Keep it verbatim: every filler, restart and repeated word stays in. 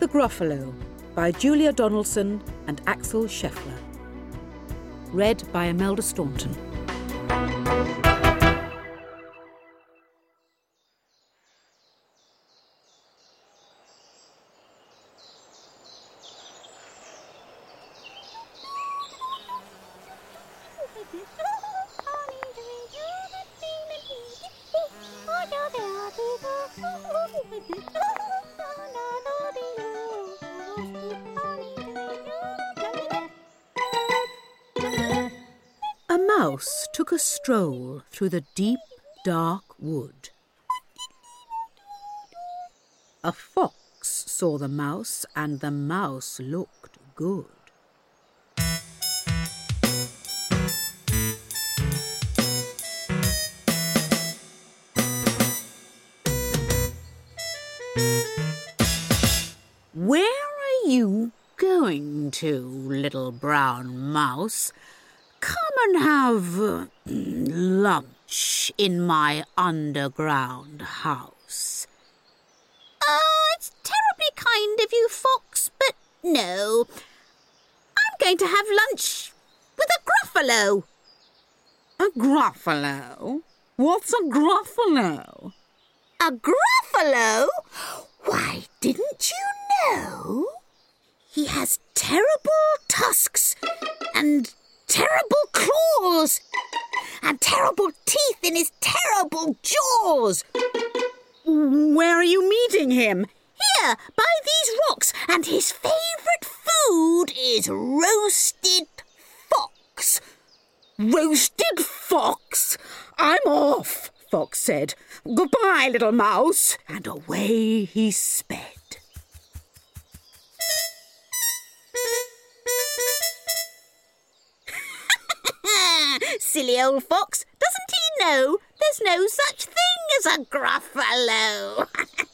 Gruffalo by Julia Donaldson and Axel Scheffler. Read by Imelda Staunton. A mouse took a stroll through the deep, dark wood. A fox saw the mouse, and the mouse looked good. Where are you going to, little brown mouse? Come and have uh, lunch in my underground house. Oh, it's terribly kind of you, Fox, but no. I'm going to have lunch with a Gruffalo. A Gruffalo? What's a Gruffalo? A Gruffalo? Why, didn't you know? He has terrible tusks and terrible claws and terrible teeth in his terrible jaws. Where are you meeting him? Here, by these rocks, and his favourite food is roasted fox. Roasted fox? I'm off, Fox said. Goodbye, little mouse. And away he sped. Silly old fox, doesn't he know there's no such thing as a Gruffalo?